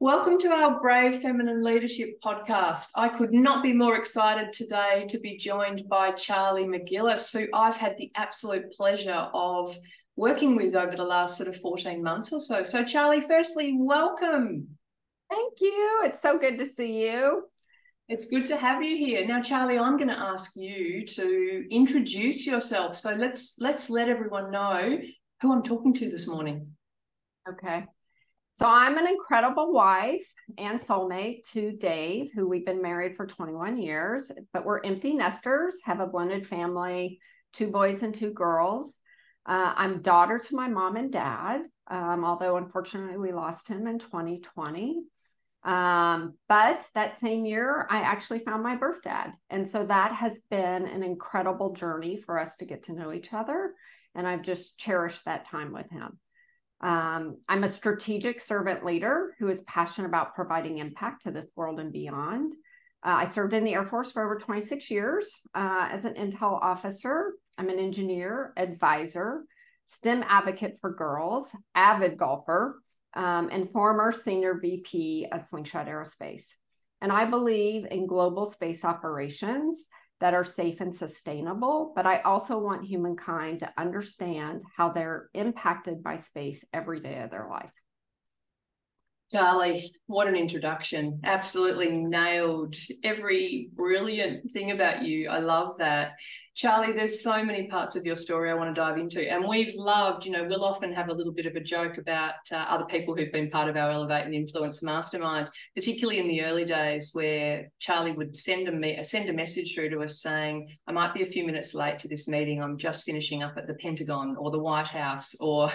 Welcome to our Brave Feminine Leadership podcast. I could not be more excited today to be joined by Charlie McGillis, who I've had the absolute pleasure of working with over the last sort of 14 months or so. So Charlie, firstly, welcome. Thank you. It's so good to see you. It's good to have you here. Now, Charlie, I'm going to ask you to introduce yourself. So let's let everyone know who I'm talking to this morning. Okay. So I'm an incredible wife and soulmate to Dave, who we've been married for 21 years, but we're empty nesters, have a blended family, 2 boys and 2 girls. I'm daughter to my mom and dad, although unfortunately we lost him in 2020. But that same year, I actually found my birth dad. And so that has been an incredible journey for us to get to know each other. And I've just cherished that time with him. I'm a strategic servant leader who is passionate about providing impact to this world and beyond. I served in the Air Force for over 26 years as an intel officer. I'm an engineer, advisor, STEM advocate for girls, avid golfer, and former senior VP of Slingshot Aerospace. And I believe in global space operations that are safe and sustainable, but I also want humankind to understand how they're impacted by space every day of their life. Charlie, what an introduction. Absolutely nailed every brilliant thing about you. I love that. Charlie, there's so many parts of your story I want to dive into. And we've loved, we'll often have a little bit of a joke about other people who've been part of our Elevate and Influence Mastermind, particularly in the early days where Charlie would send a message through to us saying, I might be a few minutes late to this meeting. I'm just finishing up at the Pentagon or the White House or...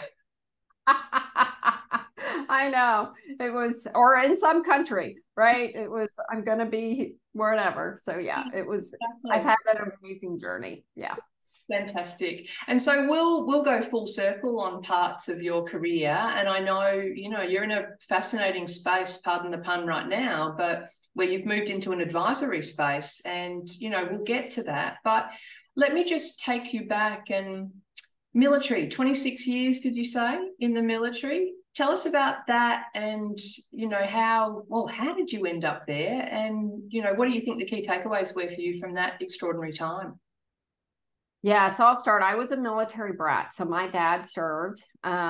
I know it was, or in some country, right? It was, I'm going to be wherever. So yeah, it was, exactly. I've had an amazing journey. Yeah. Fantastic. And so we'll go full circle on parts of your career. And I know, you're in a fascinating space, pardon the pun right now, but where you've moved into an advisory space and, we'll get to that. But let me just take you back and military, 26 years, did you say, in the military? Tell us about that and, how did you end up there? And, what do you think the key takeaways were for you from that extraordinary time? Yeah, so I'll start. I was a military brat. So my dad served.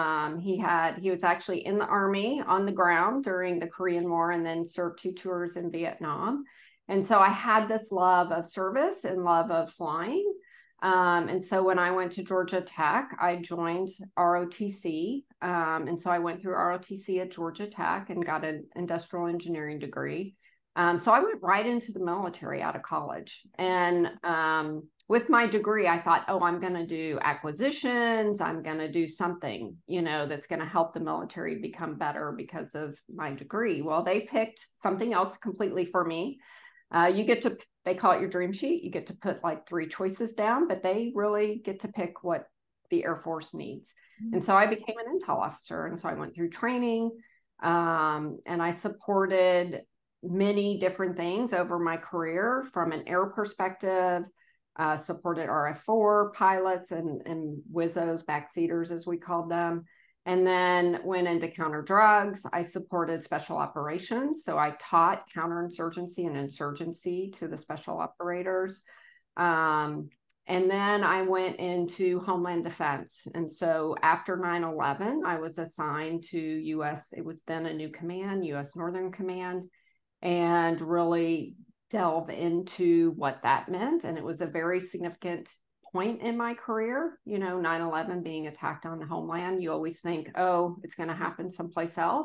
He was actually in the Army on the ground during the Korean War and then served 2 tours in Vietnam. And so I had this love of service and love of flying. And so when I went to Georgia Tech, I joined ROTC. And so I went through ROTC at Georgia Tech and got an industrial engineering degree. So I went right into the military out of college. And with my degree, I thought, I'm going to do acquisitions. I'm going to do something, that's going to help the military become better because of my degree. Well, they picked something else completely for me. They call it your dream sheet. You get to put like 3 choices down, but they really get to pick what the Air Force needs. Mm-hmm. And so I became an intel officer. And so I went through training and I supported many different things over my career from an air perspective, supported RF-4 pilots and WISOs, backseaters, as we called them. And then went into counter drugs. I supported special operations. So I taught counterinsurgency and insurgency to the special operators. And then I went into Homeland Defense. And so after 9/11, I was assigned to US, it was then a new command, US Northern Command, and really delve into what that meant. And it was a very significant point in my career, 9/11 being attacked on the homeland. You always think, it's going to happen someplace else.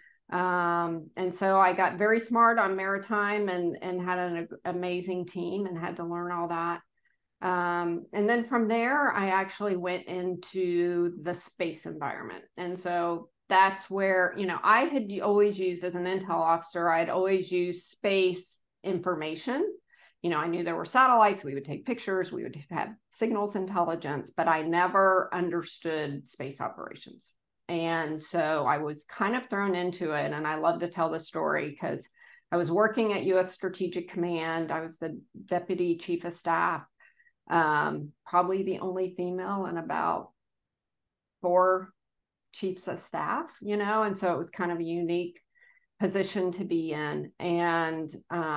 And so I got very smart on maritime and had an amazing team and had to learn all that. And then from there, I actually went into the space environment. And so that's where, I had always used as an intel officer, I'd always used space information. I knew there were satellites, we would take pictures, we would have signals intelligence, but I never understood space operations. And so I was kind of thrown into it. And I love to tell the story because I was working at US Strategic Command. I was the Deputy Chief of Staff, probably the only female in about 4 chiefs of staff, and so it was kind of a unique position to be in. And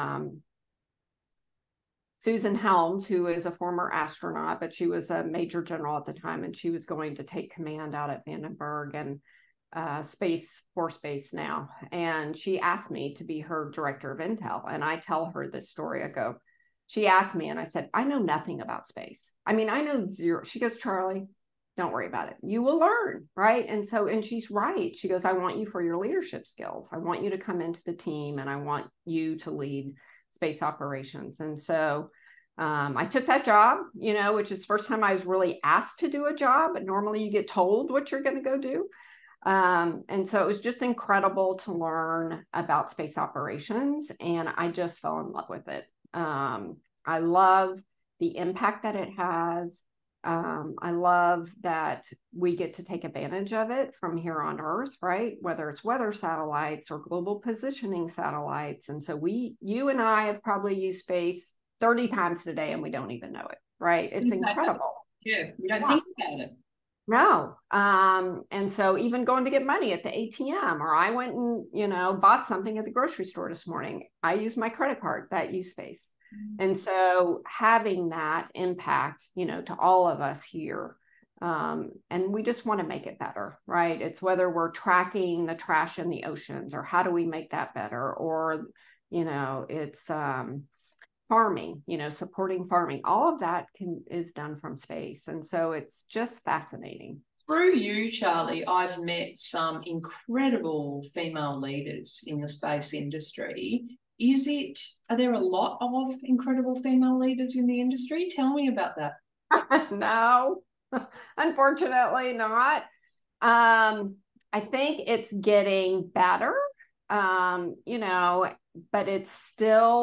Susan Helms, who is a former astronaut, but she was a major general at the time, and she was going to take command out at Vandenberg and Space Force Base now. And she asked me to be her director of intel. And I tell her this story. I go, she asked me, and I said, I know nothing about space. I mean, I know zero. She goes, Charlie, don't worry about it. You will learn, right? And so, and she's right. She goes, I want you for your leadership skills. I want you to come into the team, and I want you to lead space operations. And so I took that job, you know, which is the first time I was really asked to do a job. But normally you get told what you're going to go do. And so it was just incredible to learn about space operations. And I just fell in love with it. I love the impact that it has. I love that we get to take advantage of it from here on Earth, right? Whether it's weather satellites or global positioning satellites. And so you and I have probably used space 30 times a day and we don't even know it, right? It's incredible. Yeah, we don't think about it. No. And so even going to get money at the ATM, or I went and, you know, bought something at the grocery store this morning, I used my credit card that used space. And so having that impact, you know, to all of us here, and we just want to make it better, right? It's whether we're tracking the trash in the oceans, or how do we make that better, or, you know, it's farming, you know, supporting farming. All of that is done from space. And so it's just fascinating. Through you, Charlie, I've met some incredible female leaders in the space industry. Are there a lot of incredible female leaders in the industry? Tell me about that. No, unfortunately not. I think it's getting better, you know, but it's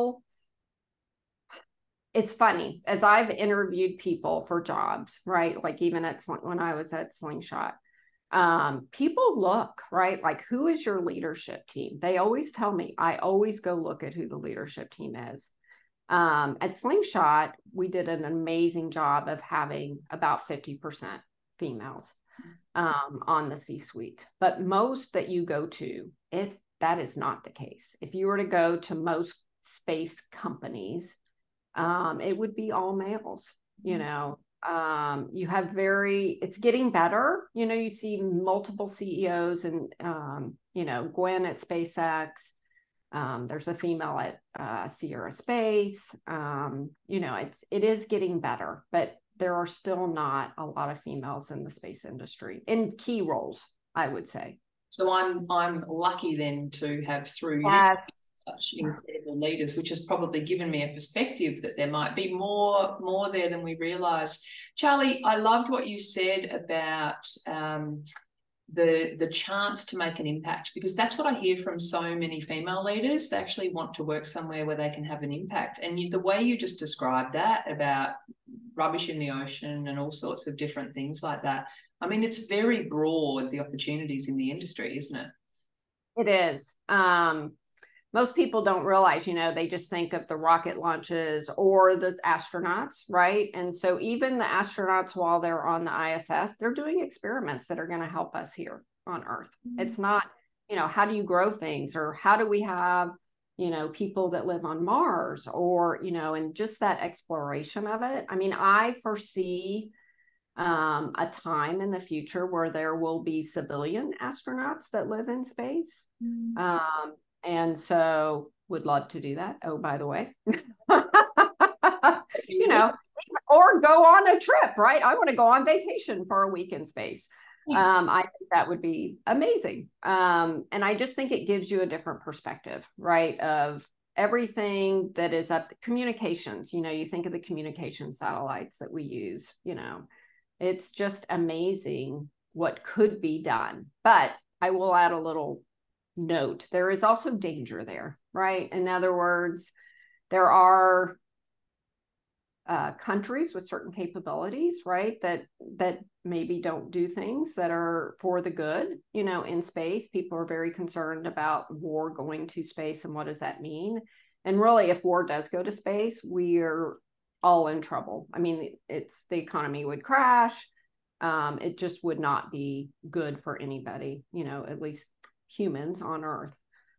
funny as I've interviewed people for jobs, right? Like even when I was at Slingshot, people look, right? Like, who is your leadership team? They always tell me, I always go look at who the leadership team is. At Slingshot, we did an amazing job of having about 50% females on the C-suite. But most that you go to, that is not the case. If you were to go to most space companies, it would be all males, you know. You have it's getting better, you know. You see multiple CEOs, and you know, Gwen at SpaceX, there's a female at Sierra Space. You know, it is getting better, but there are still not a lot of females in the space industry in key roles, I would say. So I'm lucky then to have through yes. you such incredible leaders, which has probably given me a perspective that there might be more there than we realize. Charlie, I loved what you said about the chance to make an impact, because that's what I hear from so many female leaders. They actually want to work somewhere where they can have an impact. And the way you just described that about rubbish in the ocean and all sorts of different things like that, I mean, it's very broad, the opportunities in the industry, isn't it? It is. Most people don't realize, you know, they just think of the rocket launches or the astronauts, right? And so even the astronauts, while they're on the ISS, they're doing experiments that are going to help us here on Earth. Mm-hmm. It's not, you know, how do you grow things, or how do we have, you know, people that live on Mars, or, you know, and just that exploration of it. I mean, I foresee a time in the future where there will be civilian astronauts that live in space. Mm-hmm. And so would love to do that. Oh, by the way, you know, or go on a trip, right? I want to go on vacation for a week in space. I think that would be amazing. And I just think it gives you a different perspective, right? Of everything that is up, communications, you know, you think of the communication satellites that we use, you know, it's just amazing what could be done. But I will add a little note. There is also danger there, right? In other words, there are countries with certain capabilities, right, that maybe don't do things that are for the good, you know, in space. People are very concerned about war going to space, and what does that mean? And really, if war does go to space, we're all in trouble. I mean, the economy would crash. It just would not be good for anybody, you know, at least humans on Earth.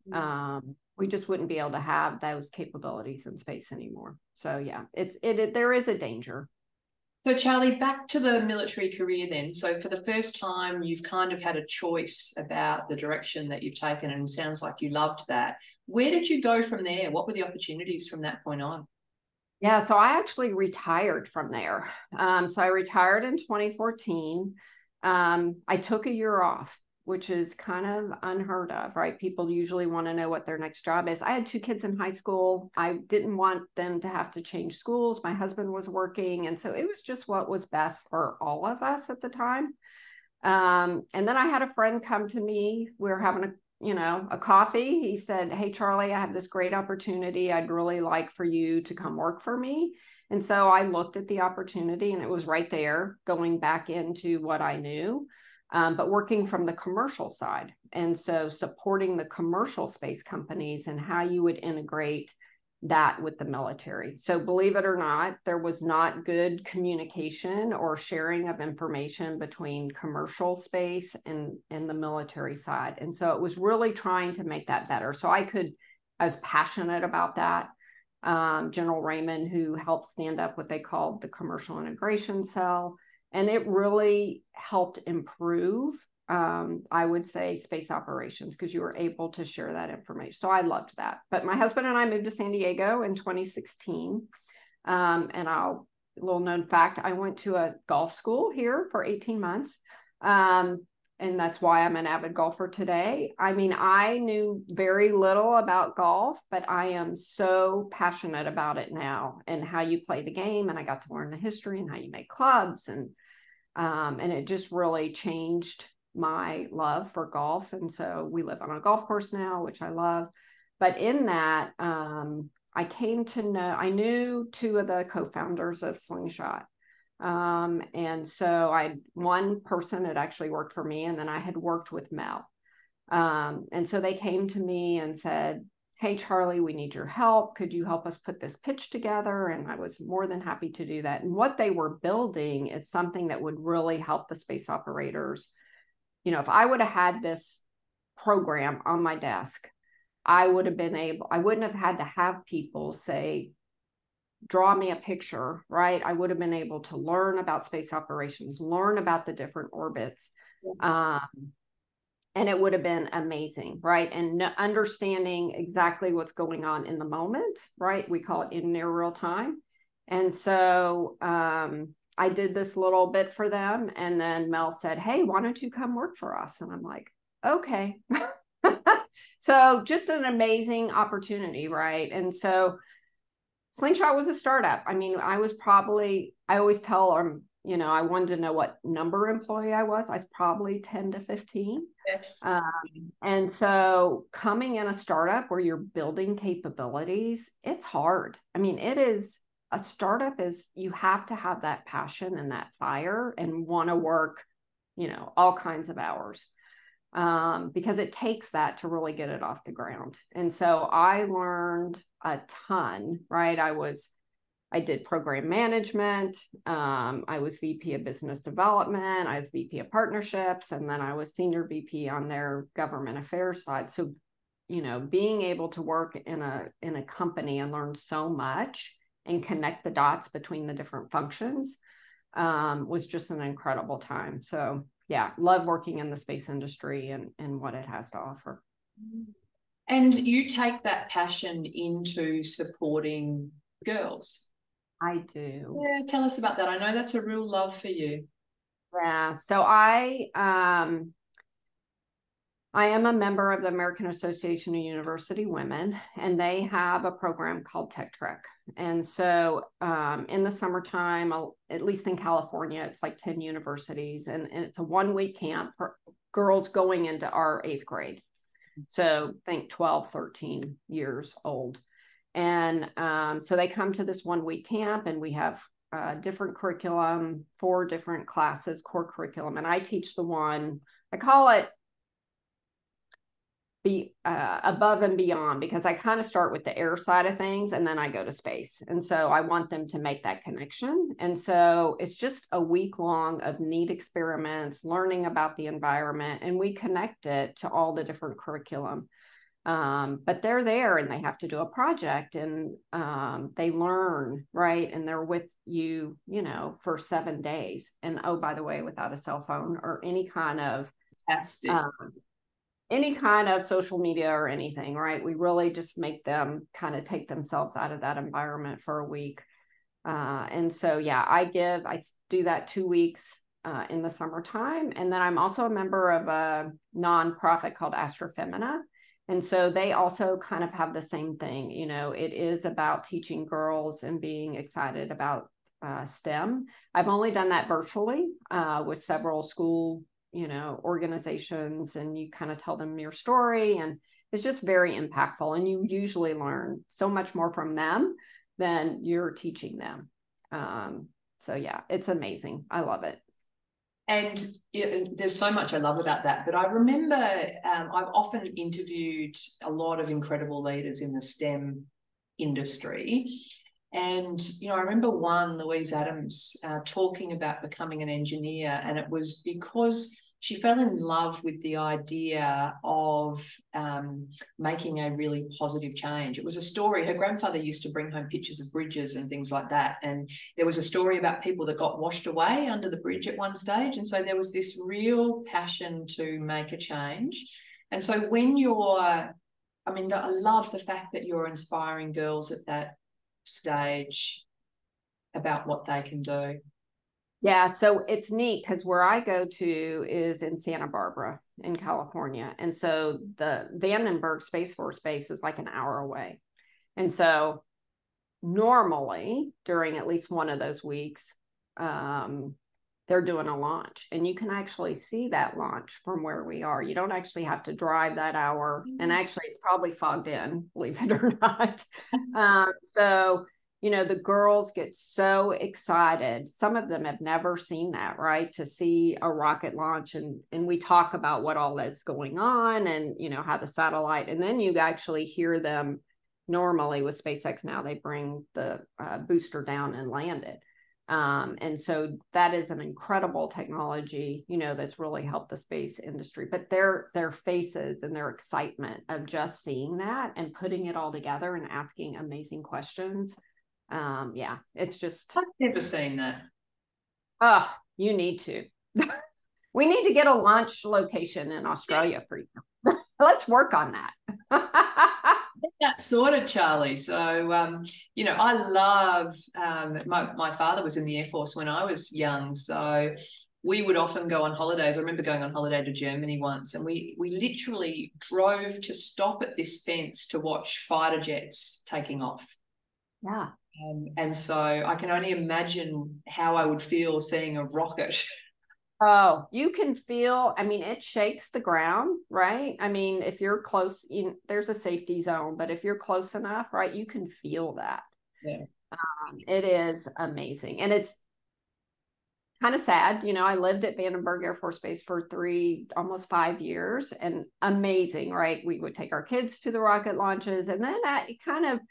We just wouldn't be able to have those capabilities in space anymore. So yeah, there is a danger. So Charlie, back to the military career then. So for the first time, you've kind of had a choice about the direction that you've taken, and it sounds like you loved that. Where did you go from there? What were the opportunities from that point on? Yeah, so I actually retired from there. So I retired in 2014. I took a year off, which is kind of unheard of, right? People usually want to know what their next job is. I had 2 kids in high school. I didn't want them to have to change schools. My husband was working. And so it was just what was best for all of us at the time. And then I had a friend come to me. We were having a coffee. He said, "Hey, Charlie, I have this great opportunity. I'd really like for you to come work for me." And so I looked at the opportunity, and it was right there, going back into what I knew, but working from the commercial side. And so supporting the commercial space companies and how you would integrate that with the military. So believe it or not, there was not good communication or sharing of information between commercial space and the military side. And so it was really trying to make that better. So I was passionate about that. General Raymond, who helped stand up what they called the Commercial Integration Cell, and it really helped improve, I would say, space operations, because you were able to share that information. So I loved that. But my husband and I moved to San Diego in 2016. And little known fact, I went to a golf school here for 18 months. And that's why I'm an avid golfer today. I mean, I knew very little about golf, but I am so passionate about it now, and how you play the game. And I got to learn the history and how you make clubs. And it just really changed my love for golf. And so we live on a golf course now, which I love. But in that, I knew 2 of the co-founders of Slingshot. And so one person had actually worked for me, and then I had worked with Mel. And so they came to me and said, "Hey, Charlie, we need your help. Could you help us put this pitch together?" And I was more than happy to do that. And what they were building is something that would really help the space operators. If I would have had this program on my desk, I wouldn't have had to have people say, "Draw me a picture," right? I would have been able to learn about space operations, learn about the different orbits. And it would have been amazing, right? And understanding exactly what's going on in the moment, right? We call it in near real time. And so I did this little bit for them. And then Mel said, "Hey, why don't you come work for us?" And I'm like, okay. So just an amazing opportunity, right? And so Slingshot was a startup. I mean, I always tell them, I wanted to know what number employee I was. I was probably 10 to 15. Yes. And so coming in a startup where you're building capabilities, it's hard. I mean, a startup you have to have that passion and that fire and want to work, all kinds of hours. Because it takes that to really get it off the ground. And so I learned a ton, right? I did program management. I was VP of business development. I was VP of partnerships. And then I was senior VP on their government affairs side. So, being able to work in a company and learn so much and connect the dots between the different functions was just an incredible time. So yeah, love working in the space industry and what it has to offer. And you take that passion into supporting girls. I do. Yeah, tell us about that. I know that's a real love for you. Yeah. So I am a member of the American Association of University Women, and they have a program called Tech Trek. And so in the summertime, at least in California, it's like 10 universities, and it's a 1-week camp for girls going into our 8th grade. So think 12, 13 years old. And so they come to this 1-week camp, and we have different curriculum, 4 different classes, core curriculum. And I teach the one, I call it above and beyond, because I kind of start with the air side of things and then I go to space. And so I want them to make that connection. And so it's just a week long of neat experiments, learning about the environment, and we connect it to all the different curriculum. But they're there and they have to do a project, and they learn, right? And they're with you, you know, for 7 days. And oh, by the way, without a cell phone or any kind of social media or anything, right? We really just make them kind of take themselves out of that environment for a week. And so, yeah, I do that 2 weeks in the summertime. And then I'm also a member of a nonprofit called Astra Femina. And so they also kind of have the same thing. You know, it is about teaching girls and being excited about STEM. I've only done that virtually with several school, you know, organizations, and you kind of tell them your story, and it's just very impactful. And you usually learn so much more from them than you're teaching them. So yeah, it's amazing. I love it. And there's so much I love about that. But I remember I've often interviewed a lot of incredible leaders in the STEM industry. And, you know, I remember Louise Adams, talking about becoming an engineer. And it was because she fell in love with the idea of making a really positive change. It was a story. Her grandfather used to bring home pictures of bridges and things like that. And there was a story about people that got washed away under the bridge at one stage. And so there was this real passion to make a change. And so when I love the fact that you're inspiring girls at that stage about what they can do. Yeah, so it's neat because where I go to is in Santa Barbara in California. And so the Vandenberg Space Force Base is like an hour away. And so normally during at least one of those weeks, they're doing a launch, and you can actually see that launch from where we are. You don't actually have to drive that hour. And actually it's probably fogged in, believe it or not. So you know, the girls get so excited. Some of them have never seen that, right? To see a rocket launch, and we talk about what all that's going on, and, you know, how the satellite, and then you actually hear them normally with SpaceX. Now they bring the booster down and land it. And so that is an incredible technology, you know, that's really helped the space industry. But their faces and their excitement of just seeing that and putting it all together and asking amazing questions. Yeah, it's just, I've never seen that. Oh, you need to. We need to get a launch location in Australia for you. Let's work on that. That sort of, Charlie. So, you know, I love, my father was in the Air Force when I was young. So we would often go on holidays. I remember going on holiday to Germany once, and we literally drove to stop at this fence to watch fighter jets taking off. Yeah. And so I can only imagine how I would feel seeing a rocket. Oh, you can feel, I mean, it shakes the ground, right? I mean, if you're close, there's a safety zone, but if you're close enough, right, you can feel that. Yeah. It is amazing. And it's kind of sad. You know, I lived at Vandenberg Air Force Base for almost 5 years, and amazing, right? We would take our kids to the rocket launches, and then it kind of,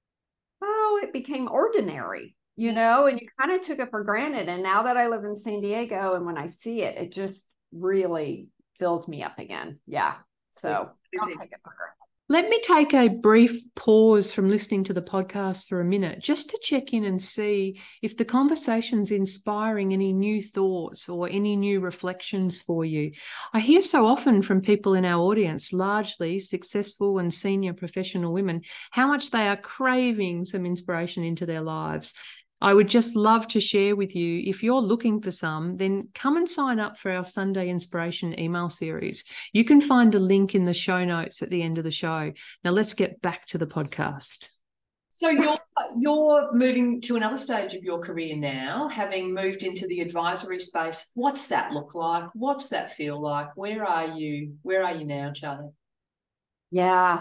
it became ordinary, you know, and you kind of took it for granted. And now that I live in San Diego, and when I see it, it just really fills me up again. Yeah. So I'll take it for granted. Let me take a brief pause from listening to the podcast for a minute, just to check in and see if the conversation's inspiring any new thoughts or any new reflections for you. I hear so often from people in our audience, largely successful and senior professional women, how much they are craving some inspiration into their lives. I would just love to share with you, if you're looking for some, then come and sign up for our Sunday Inspiration email series. You can find a link in the show notes at the end of the show. Now let's get back to the podcast. So you're moving to another stage of your career now, having moved into the advisory space. What's that look like? What's that feel like? Where are you now, Charlie? Yeah.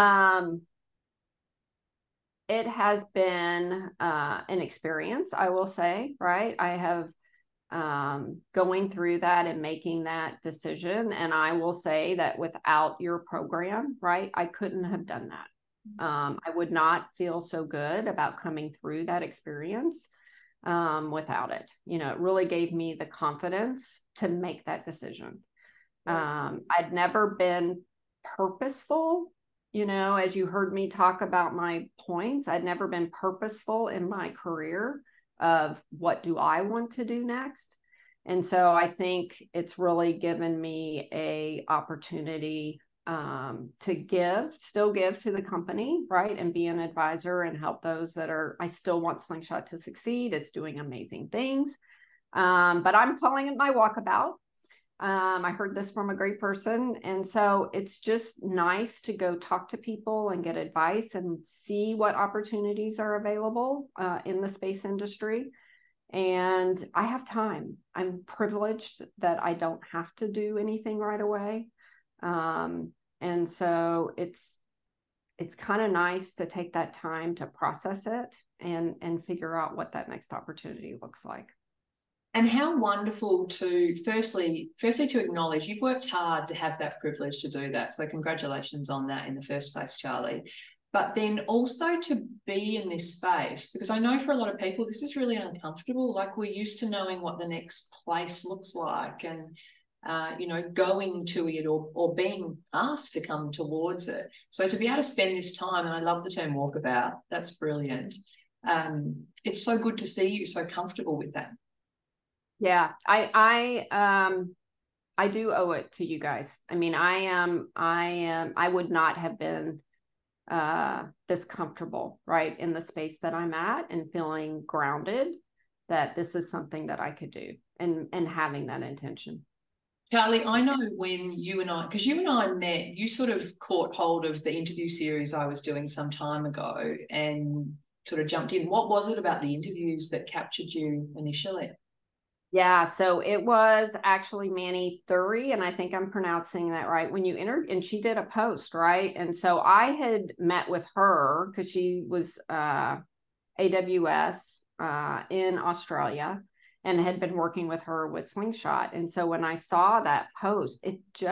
It has been an experience, I will say, right? I have going through that and making that decision. And I will say that without your program, right, I couldn't have done that. I would not feel so good about coming through that experience without it. You know, it really gave me the confidence to make that decision. I'd never been purposeful You know, as you heard me talk about my points, I'd never been purposeful in my career of what do I want to do next. And so I think it's really given me a opportunity to still give to the company, right? And be an advisor and help those that are, I still want Slingshot to succeed. It's doing amazing things. But I'm calling it my walkabout. I heard this from a great person. And so it's just nice to go talk to people and get advice and see what opportunities are available in the space industry. And I have time. I'm privileged that I don't have to do anything right away. And so it's kind of nice to take that time to process it and figure out what that next opportunity looks like. And how wonderful to firstly to acknowledge you've worked hard to have that privilege to do that. So congratulations on that in the first place, Charlie. But then also to be in this space, because I know for a lot of people, this is really uncomfortable. Like we're used to knowing what the next place looks like and, going to it or being asked to come towards it. So to be able to spend this time, and I love the term walkabout, that's brilliant. It's so good to see you so comfortable with that. Yeah, I do owe it to you guys. I mean, I would not have been this comfortable, right, in the space that I'm at and feeling grounded that this is something that I could do and having that intention. Charlie, I know when because you and I met, you sort of caught hold of the interview series I was doing some time ago and sort of jumped in. What was it about the interviews that captured you initially? Yeah, so it was actually Manny Thury, and I think I'm pronouncing that right. When you entered, and she did a post, right? And so I had met with her because she was AWS in Australia and had been working with her with Slingshot. And so when I saw that post,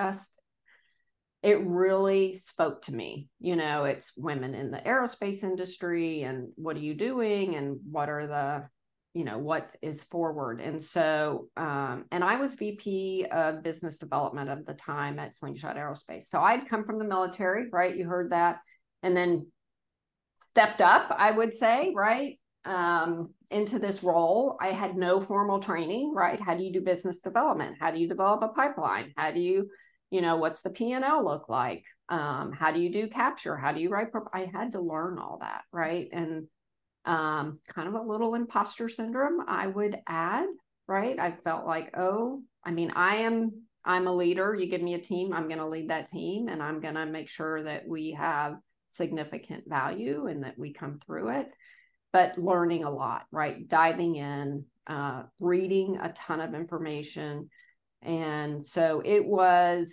it really spoke to me. You know, it's women in the aerospace industry and what are you doing and what are the what is forward. And so, and I was VP of business development at the time at Slingshot Aerospace. So I'd come from the military, right? You heard that. And then stepped up, I would say, right? Into this role. I had no formal training, right? How do you do business development? How do you develop a pipeline? How do you, what's the P&L look like? How do you do capture? How do you write? I had to learn all that, right? And kind of a little imposter syndrome, I would add, right? I felt like, I'm a leader. You give me a team, I'm going to lead that team and I'm going to make sure that we have significant value and that we come through it. But learning a lot, right? Diving in, reading a ton of information. And so it was,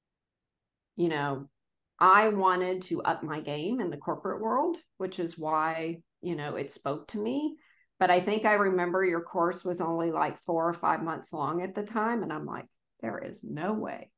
I wanted to up my game in the corporate world, which is why it spoke to me. But I think I remember your course was only like 4 or 5 months long at the time. And I'm like, there is no way.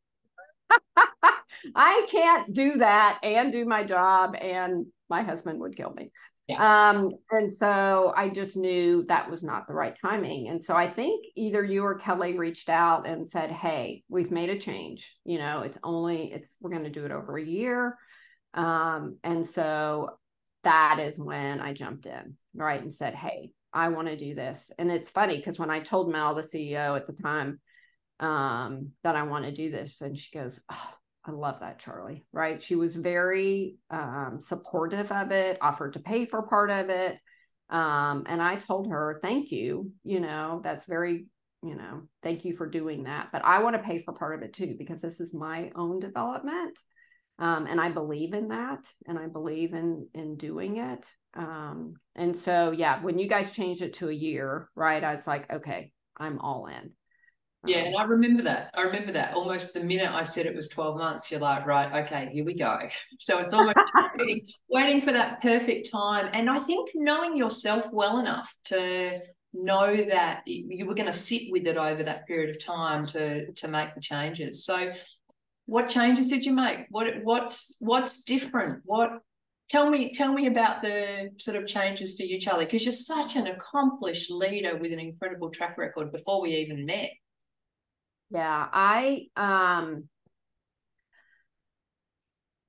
I can't do that and do my job and my husband would kill me. Yeah. And so I just knew that was not the right timing. And so I think either you or Kelly reached out and said, hey, we've made a change. We're going to do it over a year. And so that is when I jumped in, right, and said, hey, I want to do this. And it's funny because when I told Mel, the CEO at the time, that I want to do this, and she goes, oh, I love that, Charlie, right? She was very supportive of it, offered to pay for part of it. And I told her, thank you, that's very, thank you for doing that. But I want to pay for part of it too, because this is my own development. And I believe in that, and I believe in doing it. And so, yeah, when you guys changed it to a year, right, I was like, okay, I'm all in. Yeah, and I remember that. Almost the minute I said it was 12 months, you're like, right, okay, here we go. So it's almost waiting for that perfect time. And I think knowing yourself well enough to know that you were going to sit with it over that period of time to make the changes. So what changes did you make? What's different? Tell me about the sort of changes for you, Charlie, because you're such an accomplished leader with an incredible track record before we even met. Yeah,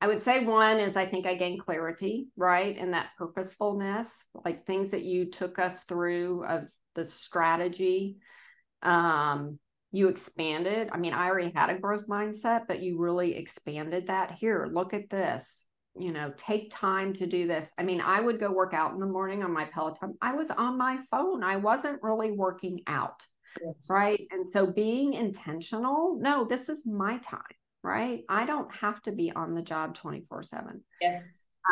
I would say one is I think I gained clarity, right? And that purposefulness, like things that you took us through of the strategy. You expanded. I mean, I already had a growth mindset, but you really expanded that. Here, look at this. You know, take time to do this. I mean, I would go work out in the morning on my Peloton. I was on my phone. I wasn't really working out. Yes. Right. And so being intentional, no, this is my time, right? I don't have to be on the job 24/7. Yes.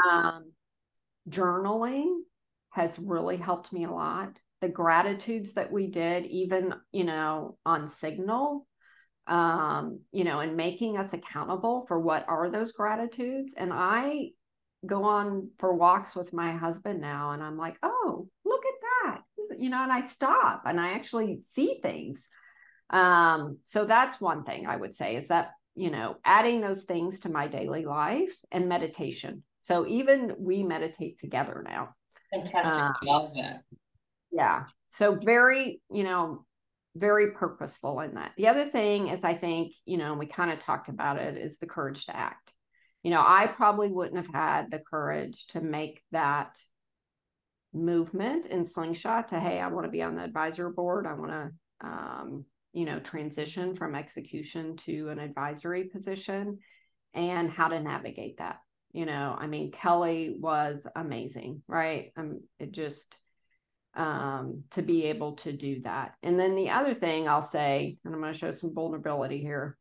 Journaling has really helped me a lot. The gratitudes that we did, even, you know, on Signal, you know, and making us accountable for what are those gratitudes. And I go on for walks with my husband now, and I'm like, oh, look at that, you know, and I stop and I actually see things. So that's one thing I would say is that, you know, adding those things to my daily life and meditation. So even we meditate together now. Fantastic. Love that. Yeah. So very, you know, very purposeful in that. The other thing is, I think, you know, we kind of talked about it, is the courage to act. You know, I probably wouldn't have had the courage to make that movement in Slingshot to, hey, I want to be on the advisor board. I want to, you know, transition from execution to an advisory position, and how to navigate that. You know, I mean, Kelly was amazing, right? It just, to be able to do that. And then the other thing I'll say, and I'm going to show some vulnerability here,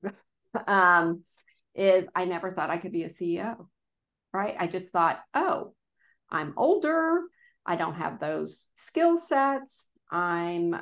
is I never thought I could be a CEO, right? I just thought, oh, I'm older. I don't have those skill sets. But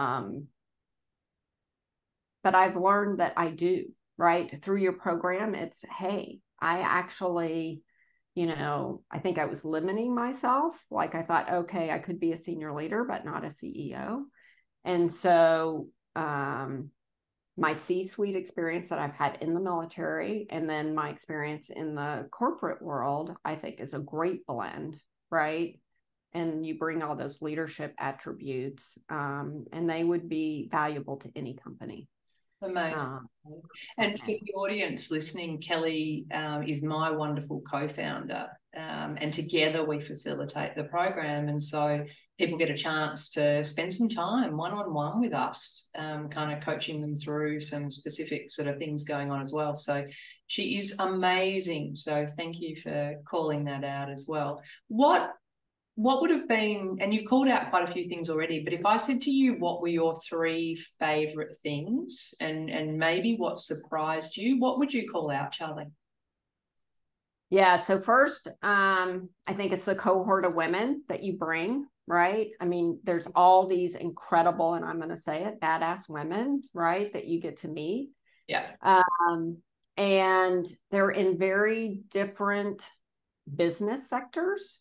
I've learned that I do, right? Through your program, it's, hey, I actually, you know, I think I was limiting myself. Like I thought, okay, I could be a senior leader, but not a CEO. And so my C-suite experience that I've had in the military, and then my experience in the corporate world, I think is a great blend, right? And you bring all those leadership attributes, and they would be valuable to any company. Amazing. And for the audience listening, Kelly is my wonderful co-founder, and together we facilitate the program. And so people get a chance to spend some time one-on-one with us, kind of coaching them through some specific sort of things going on as well. So she is amazing. So thank you for calling that out as well. What would have been, and you've called out quite a few things already, but if I said to you, what were your 3 favorite things, and maybe what surprised you, what would you call out, Charlie? Yeah. So first, I think it's the cohort of women that you bring, right? I mean, there's all these incredible, and I'm going to say it, badass women, right, that you get to meet. Yeah. And they're in very different business sectors.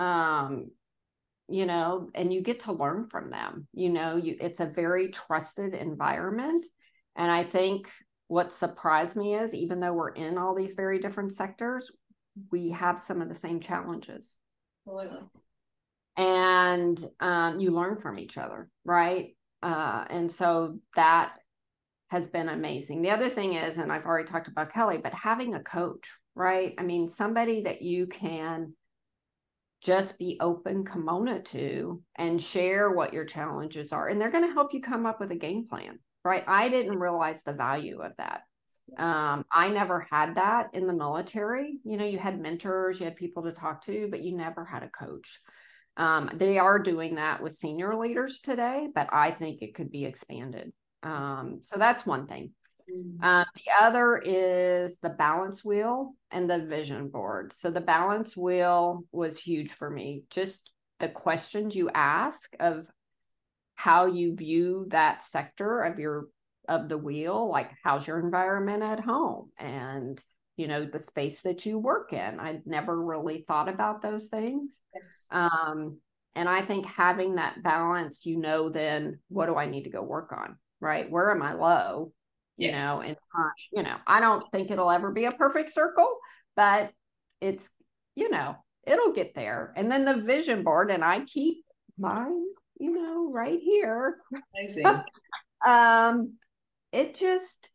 You know, and you get to learn from them. You know, it's a very trusted environment. And I think what surprised me is, even though we're in all these very different sectors, we have some of the same challenges. Really? And you learn from each other, right? And so that has been amazing. The other thing is, and I've already talked about Kelly, but having a coach, right? I mean, somebody that you can just be open kimono to and share what your challenges are. And they're going to help you come up with a game plan, right? I didn't realize the value of that. I never had that in the military. You know, you had mentors, you had people to talk to, but you never had a coach. They are doing that with senior leaders today, but I think it could be expanded. So that's one thing. The other is the balance wheel and the vision board. So the balance wheel was huge for me. Just the questions you ask of how you view that sector of the wheel, like how's your environment at home, and you know, the space that you work in. I'd never really thought about those things. Yes. And I think having that balance, you know, then what do I need to go work on, right? Where am I low? You Yes. know, and you know, I don't think it'll ever be a perfect circle, but it's, you know, it'll get there. And then the vision board, and I keep mine, you know, right here. Amazing. It just,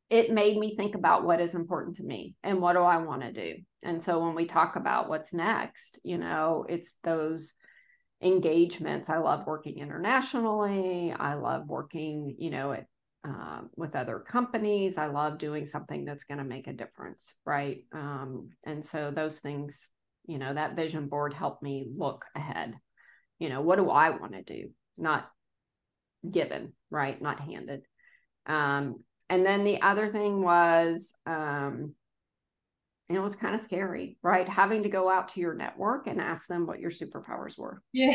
it made me think about what is important to me and what do I want to do. And so when we talk about what's next, you know, it's those engagements. I love working internationally. I love working, you know, with other companies. I love doing something that's going to make a difference, right? And so those things, you know, that vision board helped me look ahead. You know, what do I want to do? Not given, right? Not handed. And then the other thing was, it was kind of scary, right? Having to go out to your network and ask them what your superpowers were. Yeah.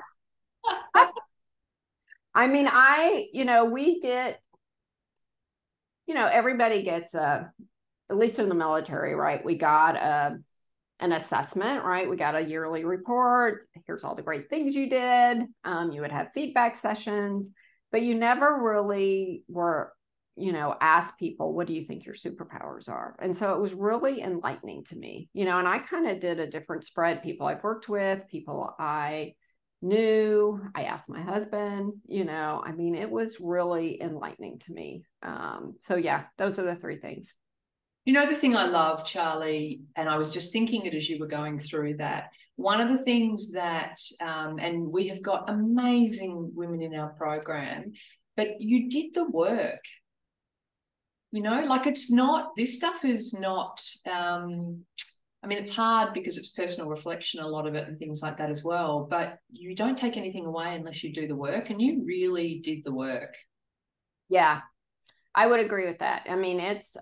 I mean, you know, we get, you know, everybody gets at least in the military, right? We got an assessment, right? We got a yearly report. Here's all the great things you did. You would have feedback sessions, but you never really were, you know, ask people, what do you think your superpowers are? And so it was really enlightening to me, you know, and I kind of did a different spread. People I've worked with, people I knew, I asked my husband, you know, I mean, it was really enlightening to me. So yeah, those are the three things. You know, the thing I love, Charlie, and I was just thinking it as you were going through that, one of the things that, and we have got amazing women in our program, but you did the work. You know, like it's not, this stuff is not, I mean, it's hard because it's personal reflection, a lot of it, and things like that as well. But you don't take anything away unless you do the work, and you really did the work. Yeah, I would agree with that. I mean, it's,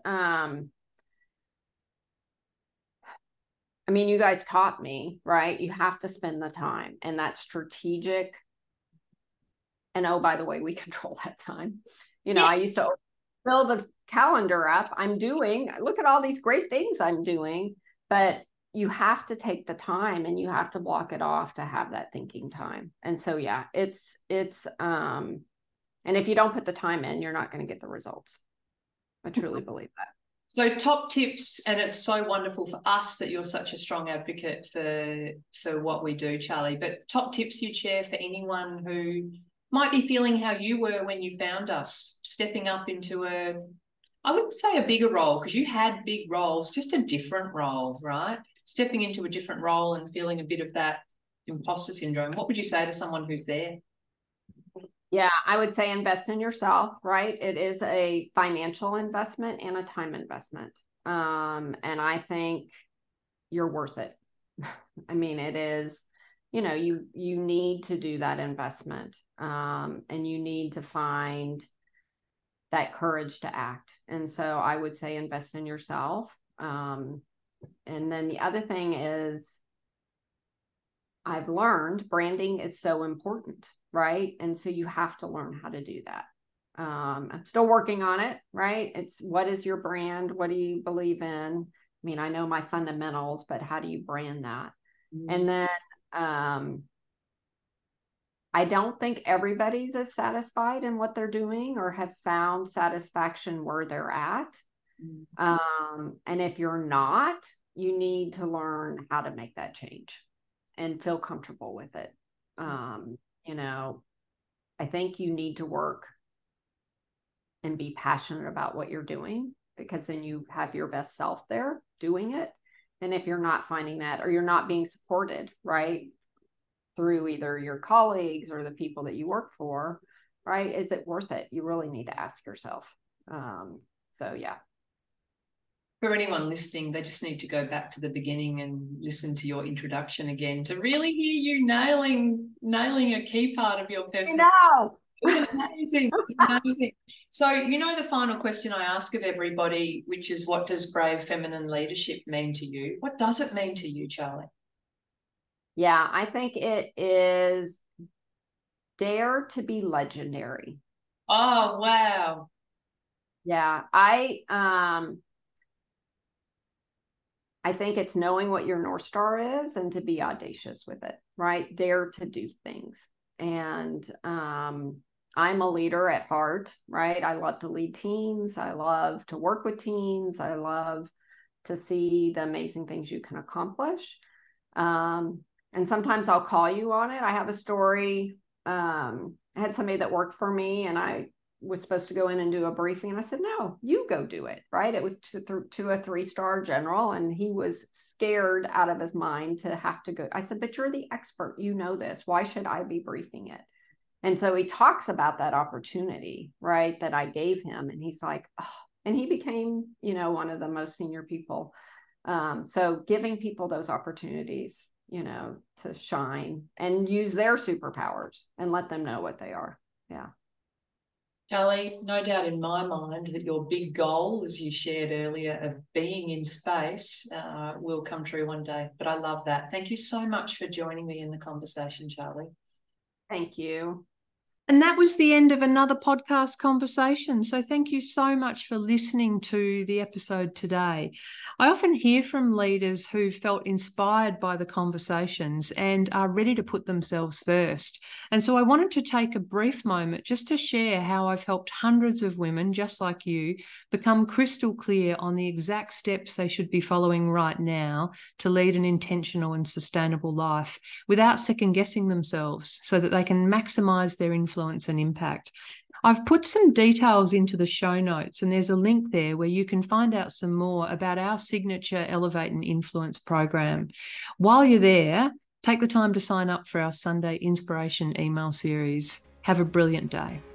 I mean, you guys taught me, right? You have to spend the time, and that's strategic. And oh, by the way, we control that time. You know, Yeah. I used to fill the calendar up. Look at all these great things I'm doing, but you have to take the time and you have to block it off to have that thinking time. And so, yeah, and if you don't put the time in, you're not going to get the results. I truly believe that. So top tips, and it's so wonderful for us that you're such a strong advocate for what we do, Charlie, but top tips you'd share for anyone who might be feeling how you were when you found us, stepping up into I wouldn't say a bigger role because you had big roles, just a different role, right? Stepping into a different role and feeling a bit of that imposter syndrome. What would you say to someone who's there? Yeah, I would say invest in yourself, right? It is a financial investment and a time investment. And I think you're worth it. I mean, it is, you know, you need to do that investment. And you need to find that courage to act. And so I would say invest in yourself. And then the other thing is, I've learned branding is so important, right? And so you have to learn how to do that. I'm still working on it, right? It's what is your brand? What do you believe in? I mean, I know my fundamentals, but how do you brand that? And then I don't think everybody's as satisfied in what they're doing or have found satisfaction where they're at. And if you're not, you need to learn how to make that change and feel comfortable with it. You know, I think you need to work and be passionate about what you're doing, because then you have your best self there doing it. And if you're not finding that, or you're not being supported, right, through either your colleagues or the people that you work for, right, is it worth it? You really need to ask yourself. So yeah. For anyone listening, they just need to go back to the beginning and listen to your introduction again to really hear you nailing a key part of your personality. I know. It was amazing. It was amazing. So, you know, the final question I ask of everybody, which is, what does brave feminine leadership mean to you? What does it mean to you, Charlie? Yeah, I think it is dare to be legendary. Oh, wow. Yeah, I think it's knowing what your North Star is and to be audacious with it, right? Dare to do things. And I'm a leader at heart, right? I love to lead teams. I love to work with teams. I love to see the amazing things you can accomplish. And sometimes I'll call you on it. I have a story. I had somebody that worked for me, and I was supposed to go in and do a briefing. And I said, no, you go do it. Right. It was to a 3-star general. And he was scared out of his mind to have to go. I said, but you're the expert. You know this. Why should I be briefing it? And so he talks about that opportunity, right, that I gave him. And he's like, oh, and he became, one of the most senior people. So giving people those opportunities, to shine and use their superpowers and let them know what they are. Yeah. Charlie, no doubt in my mind that your big goal, as you shared earlier, of being in space will come true one day. But I love that. Thank you so much for joining me in the conversation, Charlie. Thank you. And that was the end of another podcast conversation. So thank you so much for listening to the episode today. I often hear from leaders who felt inspired by the conversations and are ready to put themselves first. And so I wanted to take a brief moment just to share how I've helped hundreds of women just like you become crystal clear on the exact steps they should be following right now to lead an intentional and sustainable life without second-guessing themselves, so that they can maximize their influence and impact. I've put some details into the show notes, and there's a link there where you can find out some more about our signature Elevate and Influence program. While you're there, take the time to sign up for our Sunday Inspiration email series. Have a brilliant day.